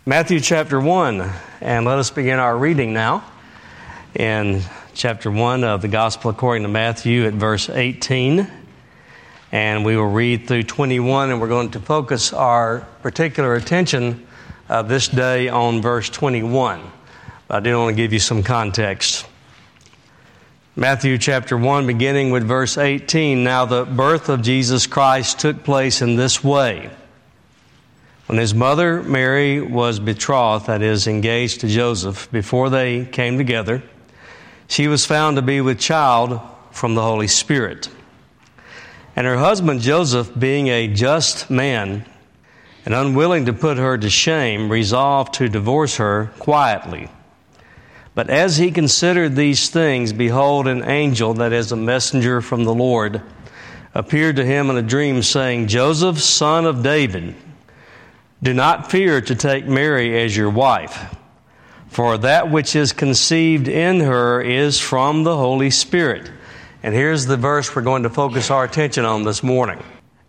Matthew chapter 1, and let us begin our reading now in chapter 1 of the Gospel according to Matthew at verse 18. And we will read through 21, and we're going to focus our particular attention this day on verse 21. I do want to give you some context. Matthew chapter 1, beginning with verse 18. Now the birth of Jesus Christ took place in this way. When his mother Mary was betrothed, that is, engaged to Joseph, before they came together, she was found to be with child from the Holy Spirit. And her husband Joseph, being a just man and unwilling to put her to shame, resolved to divorce her quietly. But as he considered these things, behold, an angel, that is, a messenger from the Lord, appeared to him in a dream, saying, Joseph, son of David, do not fear to take Mary as your wife, for that which is conceived in her is from the Holy Spirit. And here's the verse we're going to focus our attention on this morning.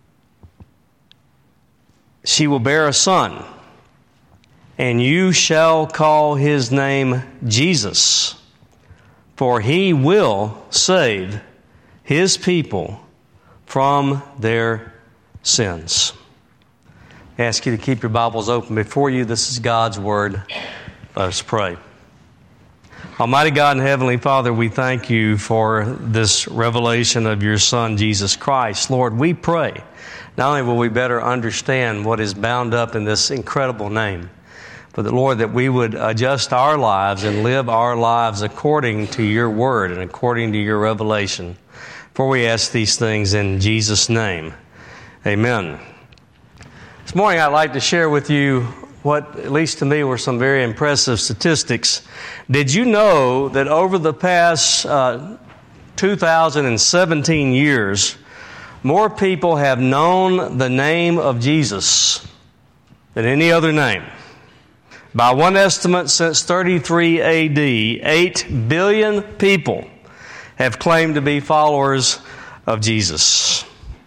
She will bear a son, and you shall call his name Jesus, for he will save his people from their sins. I ask you to keep your Bibles open before you. This is God's Word. Let us pray. Almighty God and Heavenly Father, we thank you for this revelation of your Son, Jesus Christ. Lord, we pray, not only will we better understand what is bound up in this incredible name, but that, Lord, that we would adjust our lives and live our lives according to your Word and according to your revelation. For we ask these things in Jesus' name. Amen. This morning I'd like to share with you what, at least to me, were some very impressive statistics. Did you know that over the past 2017 years, more people have known the name of Jesus than any other name? By one estimate, since 33 AD, 8 billion people have claimed to be followers of Jesus.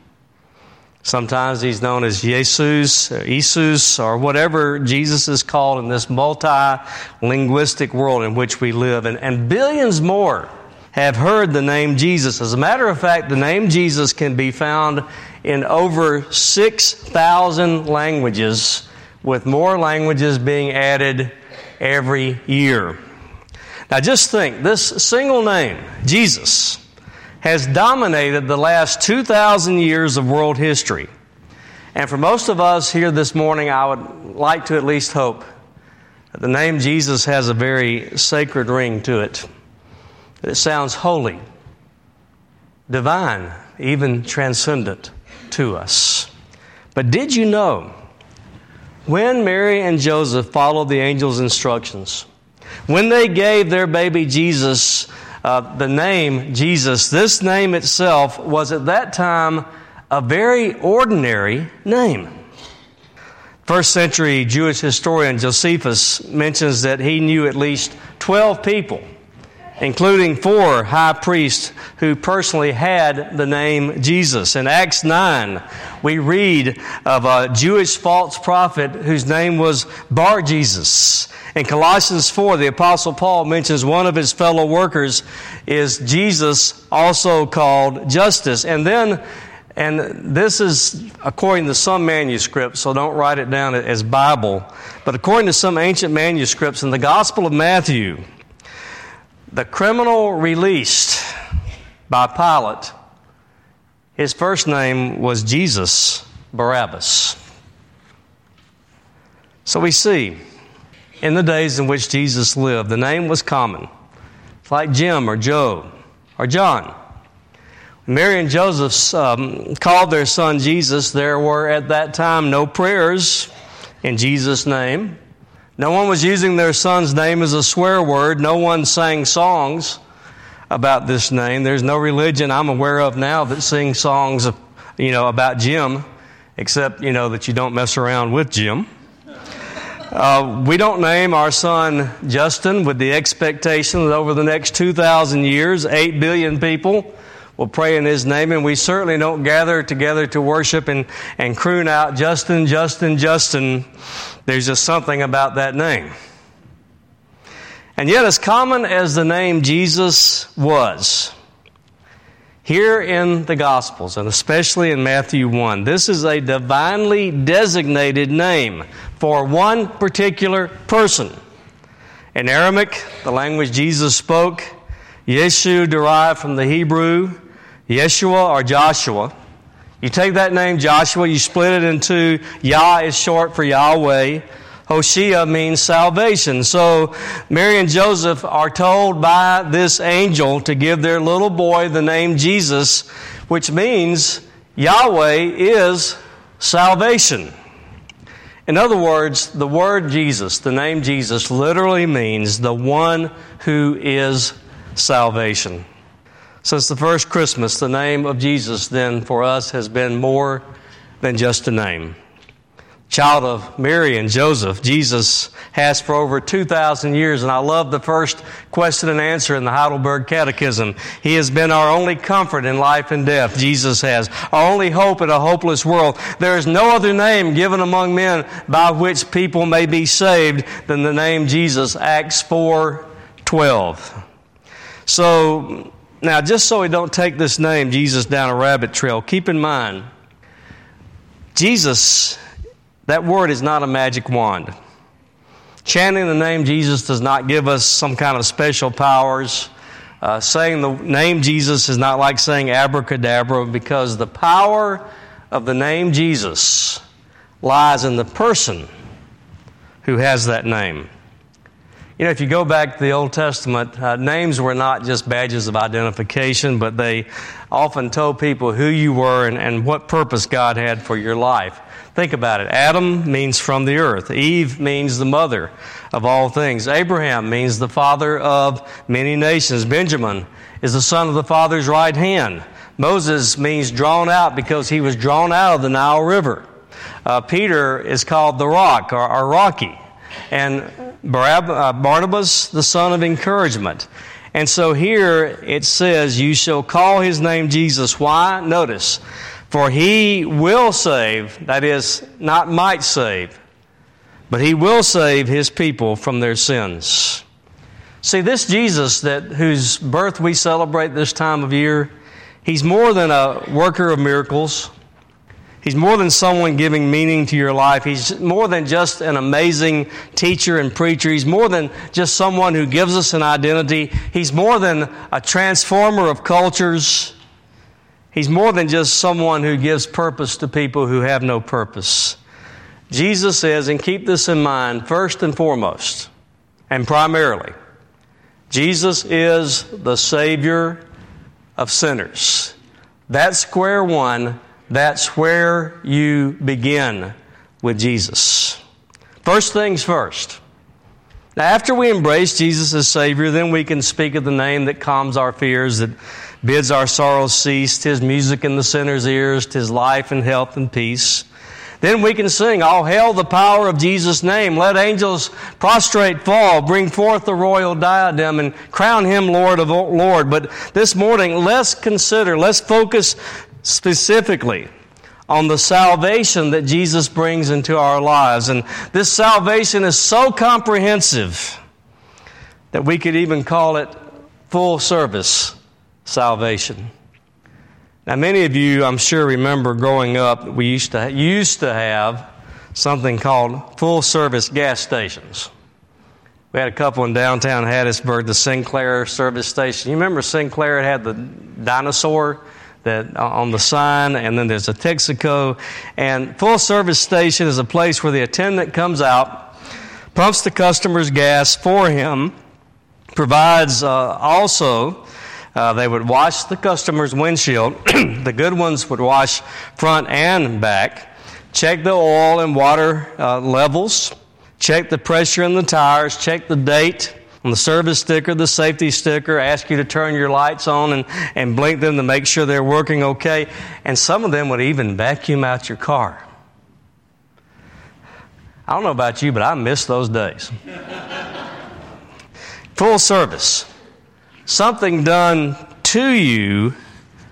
Sometimes he's known as Jesus, or Jesus, or whatever Jesus is called in this multi-linguistic world in which we live. And billions more have heard the name Jesus. As a matter of fact, the name Jesus can be found in over 6,000 languages, with more languages being added every year. Now just think, this single name, Jesus, has dominated the last 2,000 years of world history. And for most of us here this morning, I would like to at least hope that the name Jesus has a very sacred ring to it. That it sounds holy, divine, even transcendent to us. But did you know, when Mary and Joseph followed the angel's instructions, when they gave their baby Jesus the name Jesus, this name itself was at that time a very ordinary name. First century Jewish historian Josephus mentions that he knew at least 12 people, including 4 high priests who personally had the name Jesus. In Acts 9, we read of a Jewish false prophet whose name was Bar-Jesus. In Colossians 4, the Apostle Paul mentions one of his fellow workers is Jesus, also called Justus. And this is according to some manuscripts, so don't write it down as Bible, but according to some ancient manuscripts in the Gospel of Matthew, the criminal released by Pilate, his first name was Jesus Barabbas. So we see, in the days in which Jesus lived, the name was common. It's like Jim or Joe or John. When Mary and Joseph called their son Jesus, there were at that time no prayers in Jesus' name. No one was using their son's name as a swear word. No one sang songs about this name. There's no religion I'm aware of now that sings songs, about Jim, except, that you don't mess around with Jim. We don't name our son Justin with the expectation that over the next 2,000 years, 8 billion people will pray in His name, and we certainly don't gather together to worship and croon out, Justin, Justin, Justin. There's just something about that name. And yet, as common as the name Jesus was, here in the Gospels, and especially in Matthew 1, this is a divinely designated name for one particular person. In Aramaic, the language Jesus spoke, Yeshu derived from the Hebrew Yeshua or Joshua. You take that name Joshua, you split it into Yah is short for Yahweh. Hoshea means salvation. So Mary and Joseph are told by this angel to give their little boy the name Jesus, which means Yahweh is salvation. In other words, the word Jesus, the name Jesus, literally means the one who is salvation. Since the first Christmas, the name of Jesus then for us has been more than just a name. Child of Mary and Joseph, Jesus has for over 2,000 years, and I love the first question and answer in the Heidelberg Catechism. He has been our only comfort in life and death, Jesus has. Our only hope in a hopeless world. There is no other name given among men by which people may be saved than the name Jesus, Acts 4:12. So, now just so we don't take this name, Jesus, down a rabbit trail, keep in mind, Jesus, that word is not a magic wand. Chanting the name Jesus does not give us some kind of special powers. Saying the name Jesus is not like saying abracadabra, because the power of the name Jesus lies in the person who has that name. You know, if you go back to the Old Testament, names were not just badges of identification, but they often told people who you were and what purpose God had for your life. Think about it. Adam means from the earth. Eve means the mother of all things. Abraham means the father of many nations. Benjamin is the son of the Father's right hand. Moses means drawn out because he was drawn out of the Nile River. Peter is called the rock or Rocky. And Barnabas, the son of encouragement. And so here it says, you shall call his name Jesus. Why? Notice. For he will save, that is, not might save, but he will save his people from their sins. See, this Jesus whose birth we celebrate this time of year, he's more than a worker of miracles. He's more than someone giving meaning to your life. He's more than just an amazing teacher and preacher. He's more than just someone who gives us an identity. He's more than a transformer of cultures. He's more than just someone who gives purpose to people who have no purpose. Jesus says, and keep this in mind, first and foremost, and primarily, Jesus is the Savior of sinners. That's square one. That's where you begin with Jesus. First things first. Now, after we embrace Jesus as Savior, then we can speak of the name that calms our fears, that bids our sorrows cease. 'Tis music in the sinner's ears, 'tis life and health and peace. Then we can sing, all hail the power of Jesus' name. Let angels prostrate fall, bring forth the royal diadem, and crown Him Lord of Lord. But this morning, let's focus specifically on the salvation that Jesus brings into our lives. And this salvation is so comprehensive that we could even call it full service salvation. Now, many of you, I'm sure, remember growing up, we used to have something called full service gas stations. We had a couple in downtown Hattiesburg, the Sinclair service station. You remember Sinclair? It had the dinosaur that on the sign, and then there's a Texaco. And full service station is a place where the attendant comes out, pumps the customer's gas for him, provides also, they would wash the customer's windshield. The good ones would wash front and back, check the oil and water levels, check the pressure in the tires, check the date on the service sticker, the safety sticker, ask you to turn your lights on and blink them to make sure they're working okay. And some of them would even vacuum out your car. I don't know about you, but I miss those days. Full service. Something done to you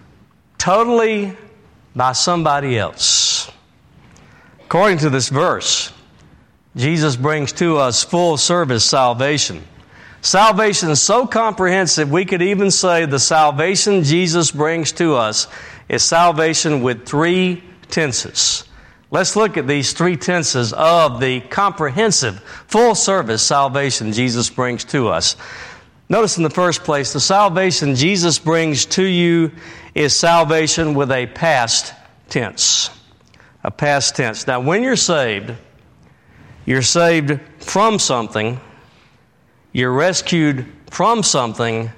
totally by somebody else. According to this verse, Jesus brings to us full service salvation. Salvation is so comprehensive, we could even say the salvation Jesus brings to us is salvation with 3 tenses. Let's look at these 3 tenses of the comprehensive, full service salvation Jesus brings to us. Notice in the first place, the salvation Jesus brings to you is salvation with a past tense. A past tense. Now, when you're saved from something, you're rescued from something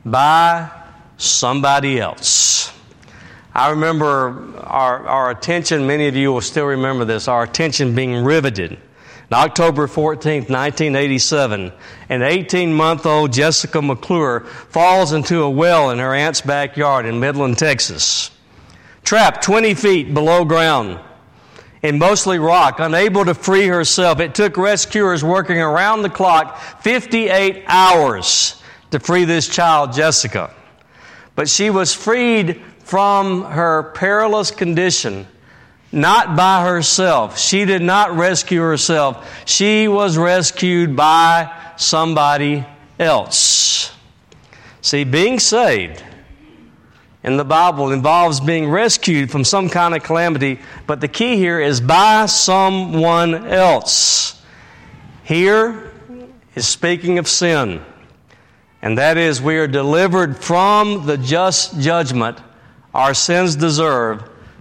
by somebody else. I remember our attention, many of you will still remember this, our attention being riveted. On October 14th, 1987, an 18-month-old Jessica McClure falls into a well in her aunt's backyard in Midland, Texas. Trapped 20 feet below ground in mostly rock, unable to free herself. It took rescuers working around the clock 58 hours to free this child, Jessica. But she was freed from her perilous condition, not by herself. She did not rescue herself. She was rescued by somebody else. See, being saved in the Bible involves being rescued from some kind of calamity, but the key here is by someone else. Here is speaking of sin, and that is we are delivered from the just judgment our sins deserve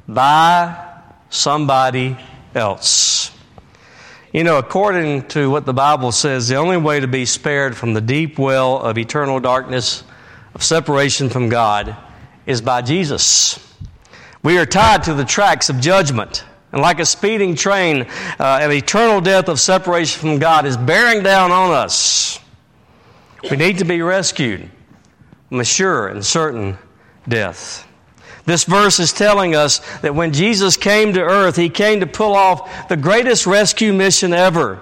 by somebody else. You know, according to what the Bible says, the only way to be spared from the deep well of eternal darkness, of separation from God, is by Jesus. We are tied to the tracks of judgment, and like a speeding train, an eternal death of separation from God is bearing down on us. We need to be rescued from a sure and certain death. This verse is telling us that when Jesus came to earth, He came to pull off the greatest rescue mission ever.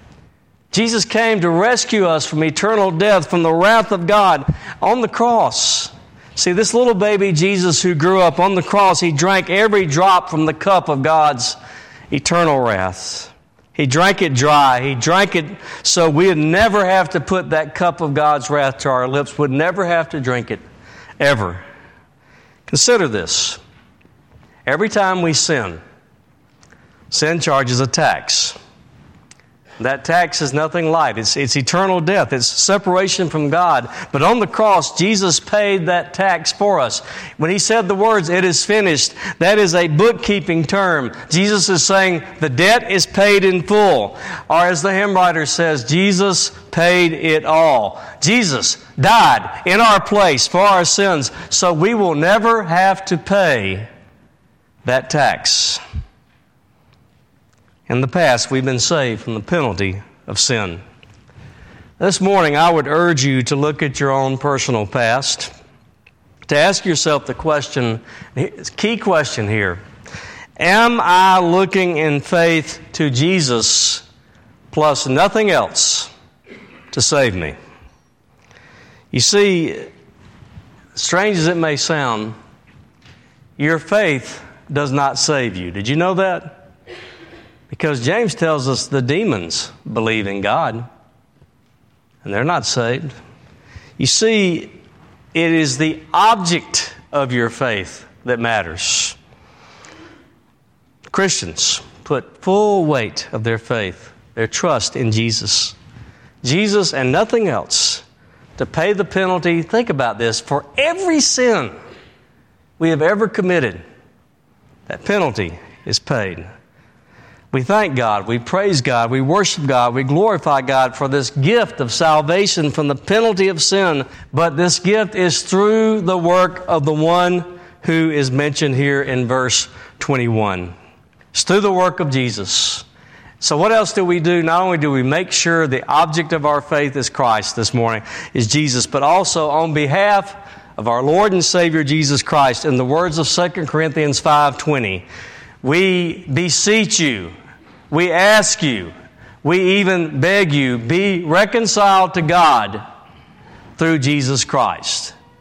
Jesus came to rescue us from eternal death, from the wrath of God on the cross. See, this little baby Jesus who grew up on the cross, He drank every drop from the cup of God's eternal wrath. He drank it dry. He drank it so we would never have to put that cup of God's wrath to our lips, would never have to drink it, ever. Consider this. Every time we sin charges a tax. That tax is nothing light. It's eternal death. It's separation from God. But on the cross, Jesus paid that tax for us. When He said the words, "It is finished," that is a bookkeeping term. Jesus is saying the debt is paid in full. Or as the hymn writer says, Jesus paid it all. Jesus died in our place for our sins, so we will never have to pay that tax. In the past, we've been saved from the penalty of sin. This morning, I would urge you to look at your own personal past, to ask yourself the question, key question here, am I looking in faith to Jesus plus nothing else to save me? You see, strange as it may sound, your faith does not save you. Did you know that? Because James tells us the demons believe in God, and they're not saved. You see, it is the object of your faith that matters. Christians put full weight of their faith, their trust in Jesus. Jesus and nothing else to pay the penalty, think about this, for every sin we have ever committed. That penalty is paid. We thank God, we praise God, we worship God, we glorify God for this gift of salvation from the penalty of sin. But this gift is through the work of the one who is mentioned here in verse 21. It's through the work of Jesus. So what else do we do? Not only do we make sure the object of our faith is Christ this morning, is Jesus, but also on behalf of our Lord and Savior Jesus Christ, in the words of 2 Corinthians 5:20, we beseech you, we ask you, we even beg you, be reconciled to God through Jesus Christ.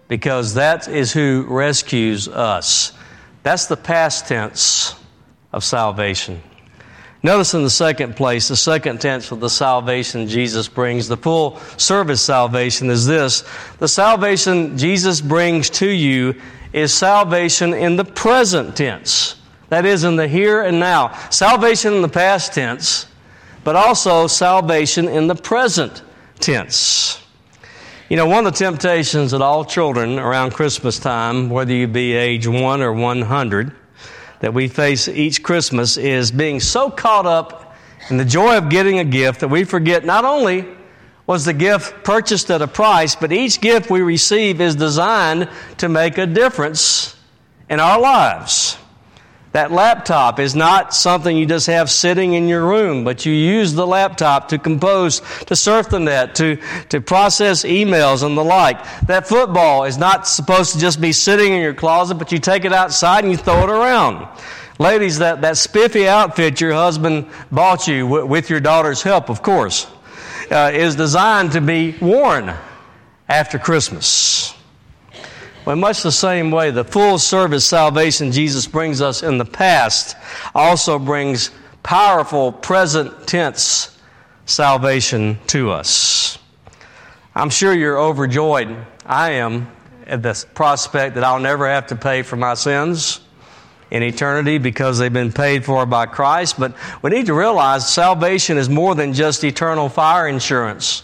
because that is who rescues us. That's the past tense of salvation. Notice in the second place, the second tense of the salvation Jesus brings, the full service salvation, is this. The salvation Jesus brings to you is salvation in the present tense. That is, in the here and now. Salvation in the past tense, but also salvation in the present tense. You know, one of the temptations that all children around Christmas time, whether you be age 1 or 100, that we face each Christmas is being so caught up in the joy of getting a gift that we forget not only was the gift purchased at a price, but each gift we receive is designed to make a difference in our lives. That laptop is not something you just have sitting in your room, but you use the laptop to compose, to surf the net, to process emails and the like. That football is not supposed to just be sitting in your closet, but you take it outside and you throw it around. Ladies, that spiffy outfit your husband bought you with your daughter's help, of course, is designed to be worn after Christmas. Well, in much the same way, the full service salvation Jesus brings us in the past also brings powerful present tense salvation to us. I'm sure you're overjoyed. I am at the prospect that I'll never have to pay for my sins in eternity because they've been paid for by Christ. But we need to realize salvation is more than just eternal fire insurance.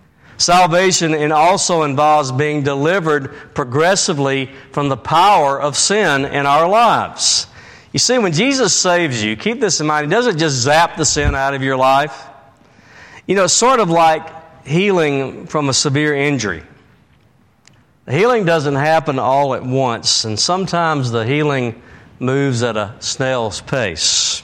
Salvation also involves being delivered progressively from the power of sin in our lives. You see, when Jesus saves you, keep this in mind, He doesn't just zap the sin out of your life. You know, it's sort of like healing from a severe injury. The healing doesn't happen all at once, and sometimes the healing moves at a snail's pace.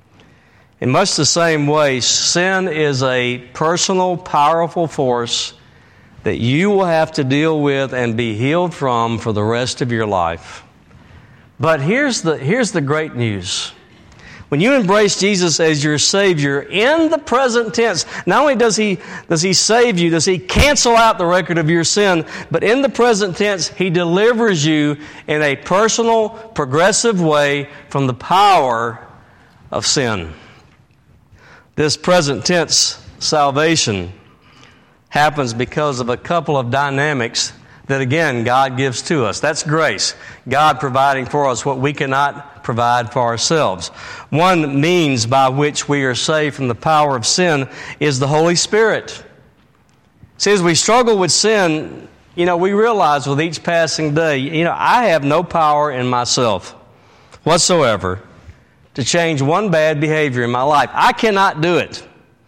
In much the same way, sin is a personal, powerful force that you will have to deal with and be healed from for the rest of your life. But here's the great news. When you embrace Jesus as your Savior in the present tense, not only does He save you, does He cancel out the record of your sin, but in the present tense, He delivers you in a personal, progressive way from the power of sin. This present tense salvation happens because of a couple of dynamics that, again, God gives to us. That's grace. God providing for us what we cannot provide for ourselves. One means by which we are saved from the power of sin is the Holy Spirit. See, as we struggle with sin, we realize with each passing day, I have no power in myself whatsoever to change one bad behavior in my life. I cannot do it.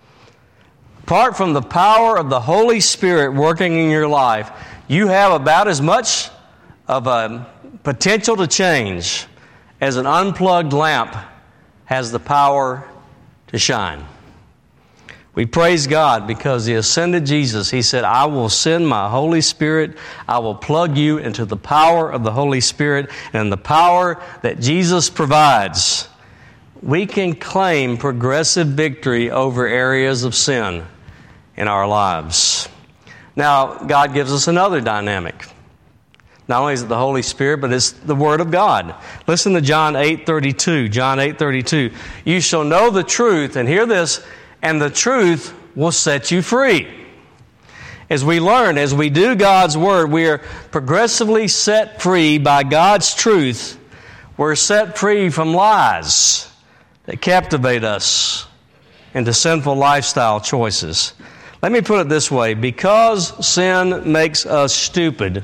Apart from the power of the Holy Spirit working in your life, you have about as much of a potential to change as an unplugged lamp has the power to shine. We praise God because the ascended Jesus, He said, I will send my Holy Spirit. I will plug you into the power of the Holy Spirit, and the power that Jesus provides, we can claim progressive victory over areas of sin in our lives. Now, God gives us another dynamic. Not only is it the Holy Spirit, but it's the Word of God. Listen to John 8:32. John 8:32. You shall know the truth, and hear this, and the truth will set you free. As we learn, as we do God's Word, we are progressively set free by God's truth. We're set free from lies that captivate us into sinful lifestyle choices. Let me put it this way. Because sin makes us stupid,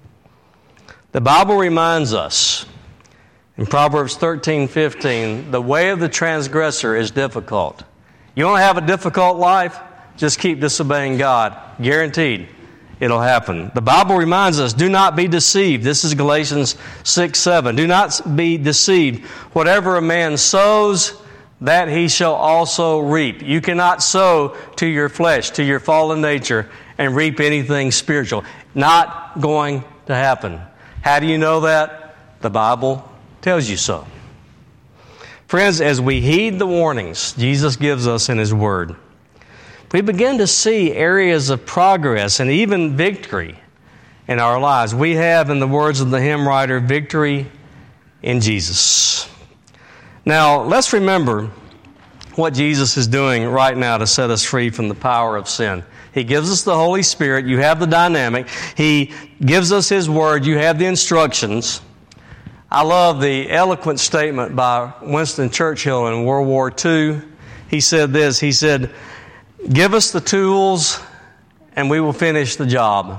the Bible reminds us in Proverbs 13:15, the way of the transgressor is difficult. You want to have a difficult life? Just keep disobeying God. Guaranteed it'll happen. The Bible reminds us, do not be deceived. This is Galatians 6:7. Do not be deceived. Whatever a man sows, that he shall also reap. You cannot sow to your flesh, to your fallen nature, and reap anything spiritual. Not going to happen. How do you know that? The Bible tells you so. Friends, as we heed the warnings Jesus gives us in His Word, we begin to see areas of progress and even victory in our lives. We have, in the words of the hymn writer, victory in Jesus. Now, let's remember what Jesus is doing right now to set us free from the power of sin. He gives us the Holy Spirit. You have the dynamic. He gives us His Word. You have the instructions. I love the eloquent statement by Winston Churchill in World War II. He said this. He said, "Give us the tools and we will finish the job."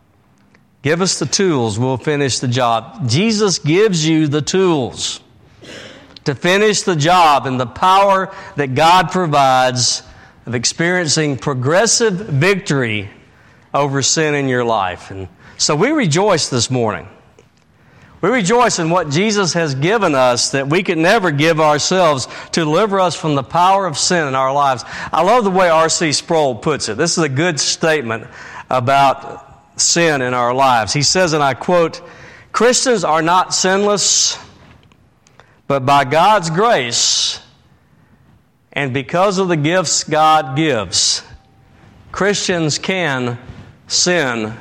Give us the tools, we'll finish the job. Jesus gives you the tools to finish the job, and the power that God provides of experiencing progressive victory over sin in your life. And so we rejoice this morning. We rejoice in what Jesus has given us that we could never give ourselves to deliver us from the power of sin in our lives. I love the way R.C. Sproul puts it. This is a good statement about sin in our lives. He says, and I quote, "Christians are not sinless, but by God's grace and because of the gifts God gives, Christians can sin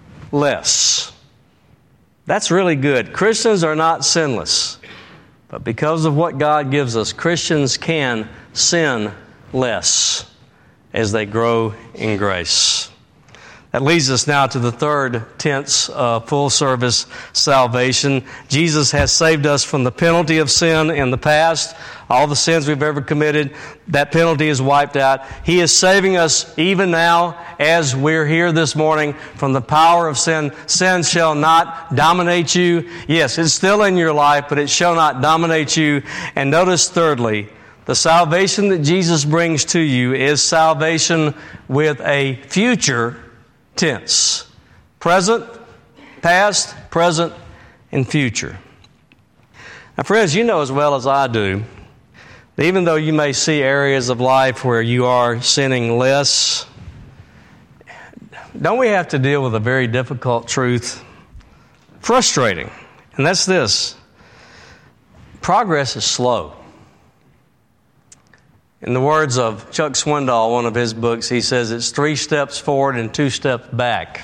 less." That's really good. Christians are not sinless, but because of what God gives us, Christians can sin less as they grow in grace. That leads us now to the third tense of full service salvation. Jesus has saved us from the penalty of sin in the past. All the sins we've ever committed, that penalty is wiped out. He is saving us even now as we're here this morning from the power of sin. Sin shall not dominate you. Yes, it's still in your life, but it shall not dominate you. And notice thirdly, the salvation that Jesus brings to you is salvation with a future tense. Present, past, present, and future. Now, friends, you know as well as I do that even though you may see areas of life where you are sinning less, don't we have to deal with a very difficult truth? Frustrating. And that's this. Progress is slow. In the words of Chuck Swindoll, one of his books, he says it's 3 steps forward and 2 steps back.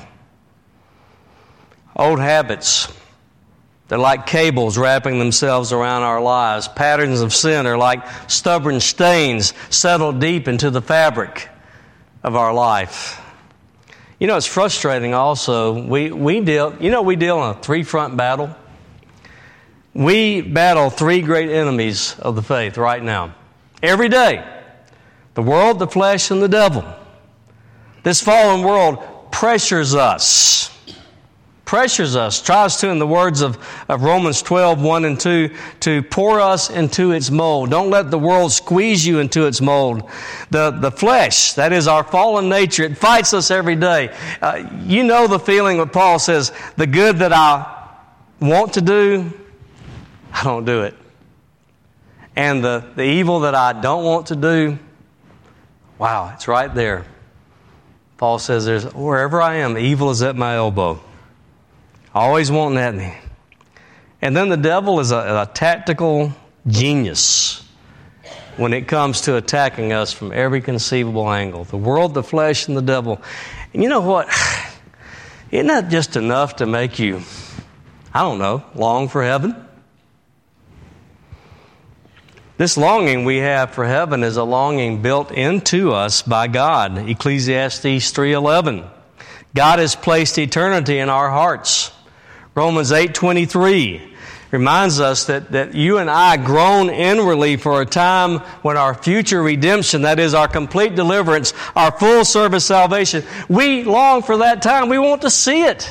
Old habits, they're like cables wrapping themselves around our lives. Patterns of sin are like stubborn stains settled deep into the fabric of our life. You know, it's frustrating also. We deal in a 3-front battle. We battle 3 great enemies of the faith right now. Every day, the world, the flesh, and the devil. This fallen world pressures us, tries to, in the words of Romans 12, 1 and 2, to pour us into its mold. Don't let the world squeeze you into its mold. The flesh, that is our fallen nature, it fights us every day. You know the feeling when Paul says, the good that I want to do, I don't do it. And the evil that I don't want to do, wow, it's right there. Paul says, wherever I am, evil is at my elbow. Always wanting at me. And then the devil is a tactical genius when it comes to attacking us from every conceivable angle. The world, the flesh, and the devil. And you know what? Isn't that just enough to make you, long for heaven? This longing we have for heaven is a longing built into us by God. Ecclesiastes 3:11. God has placed eternity in our hearts. Romans 8:23 reminds us that you and I groan inwardly for a time when our future redemption, that is our complete deliverance, our full service salvation, we long for that time. We want to see it.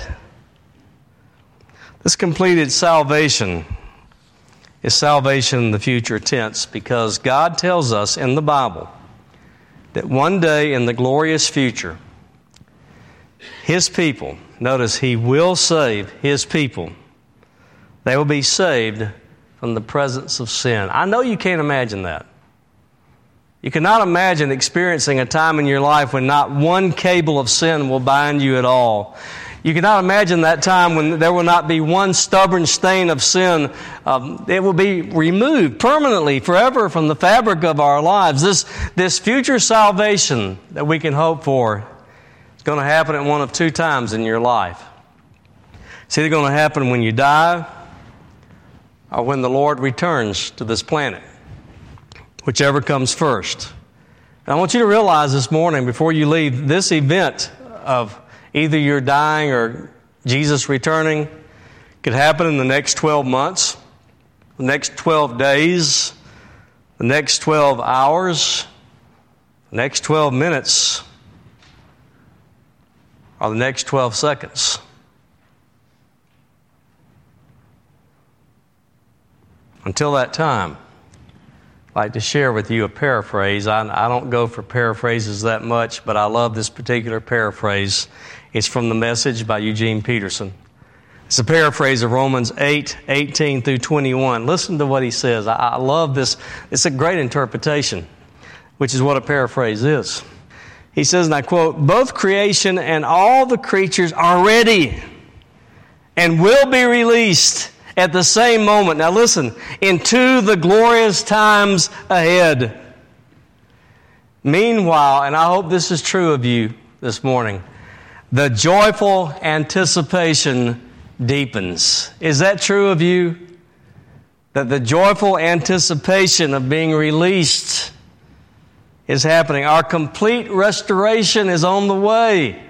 This completed salvation is salvation in the future tense because God tells us in the Bible that one day in the glorious future, His people, notice He will save His people. They will be saved from the presence of sin. I know you can't imagine that. You cannot imagine experiencing a time in your life when not one cable of sin will bind you at all. You cannot imagine that time when there will not be one stubborn stain of sin. It will be removed permanently, forever from the fabric of our lives. This future salvation that we can hope for is going to happen at one of 2 times in your life. It's either going to happen when you die or when the Lord returns to this planet, whichever comes first. And I want you to realize this morning, before you leave, this event of either you're dying or Jesus returning could happen in the next 12 months, the next 12 days, the next 12 hours, the next 12 minutes, or the next 12 seconds. Until that time, I'd like to share with you a paraphrase. I don't go for paraphrases that much, but I love this particular paraphrase. It's from The Message by Eugene Peterson. It's a paraphrase of Romans 8:18 through 21. Listen to what he says. I love this. It's a great interpretation, which is what a paraphrase is. He says, and I quote, "Both creation and all the creatures are ready and will be released at the same moment." Now listen, into the glorious times ahead. Meanwhile, and I hope this is true of you this morning, the joyful anticipation deepens. Is that true of you? That the joyful anticipation of being released is happening. Our complete restoration is on the way.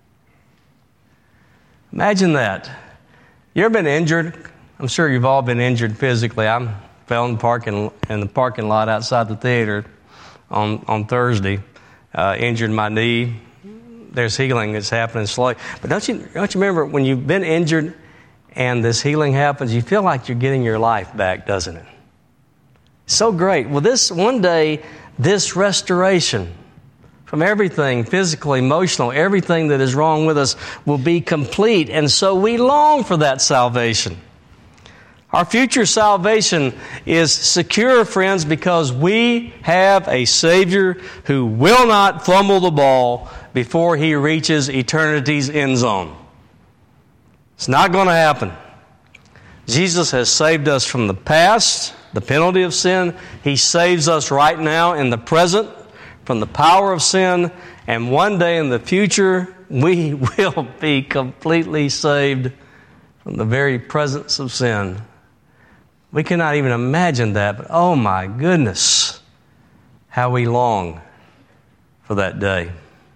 Imagine that. You ever been injured? I'm sure you've all been injured physically. I fell in the parking lot outside the theater on Thursday. Injured my knee. There's healing that's happening slowly. But don't you remember when you've been injured and this healing happens, you feel like you're getting your life back, doesn't it? So great. Well, one day, this restoration from everything, physical, emotional, everything that is wrong with us will be complete. And so we long for that salvation. Our future salvation is secure, friends, because we have a Savior who will not fumble the ball before He reaches eternity's end zone. It's not going to happen. Jesus has saved us from the past, the penalty of sin. He saves us right now in the present from the power of sin. And one day in the future, we will be completely saved from the very presence of sin. We cannot even imagine that, but oh my goodness, how we long for that day.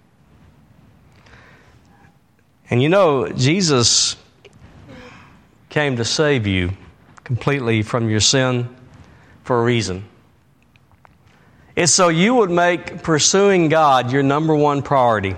And you know, Jesus came to save you completely from your sin for a reason. It's so you would make pursuing God your number one priority.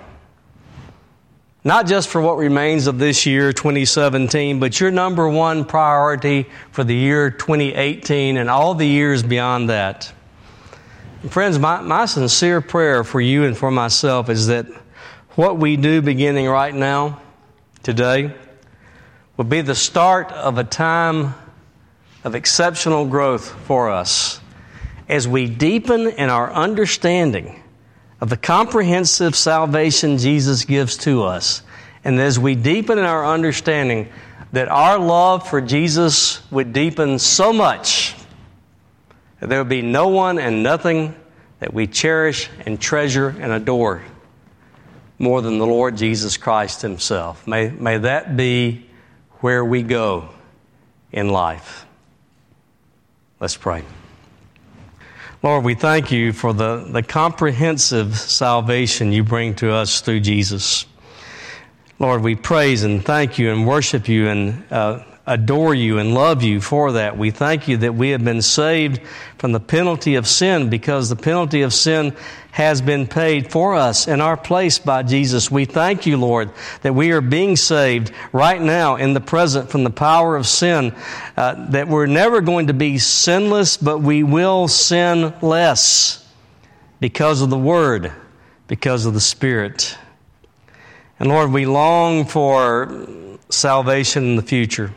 Not just for what remains of this year, 2017, but your number one priority for the year 2018 and all the years beyond that. And friends, my sincere prayer for you and for myself is that what we do beginning right now, today, will be the start of a time of exceptional growth for us as we deepen in our understanding of the comprehensive salvation Jesus gives to us. And as we deepen in our understanding that our love for Jesus would deepen so much that there would be no one and nothing that we cherish and treasure and adore more than the Lord Jesus Christ Himself. May that be where we go in life. Let's pray. Lord, we thank You for the comprehensive salvation You bring to us through Jesus. Lord, we praise and thank You and worship You and adore You and love You for that. We thank You that we have been saved from the penalty of sin because the penalty of sin has been paid for us in our place by Jesus. We thank You, Lord, that we are being saved right now in the present from the power of sin, that we're never going to be sinless, but we will sin less because of the Word, because of the Spirit. And Lord, we long for salvation in the future.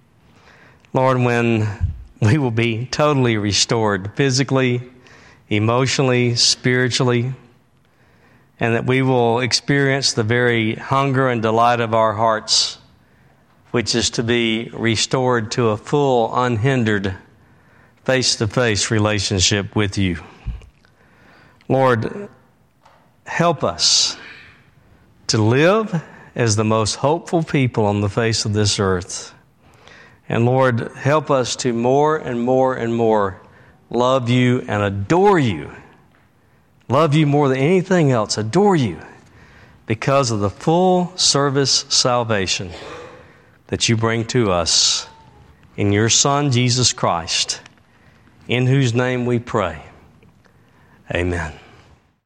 Lord, when we will be totally restored physically, emotionally, spiritually, and that we will experience the very hunger and delight of our hearts, which is to be restored to a full, unhindered, face-to-face relationship with You. Lord, help us to live as the most hopeful people on the face of this earth. And Lord, help us to more and more and more love you and adore you. Love you more than anything else. Adore you because of the full service salvation that you bring to us in your Son, Jesus Christ, in whose name we pray. Amen.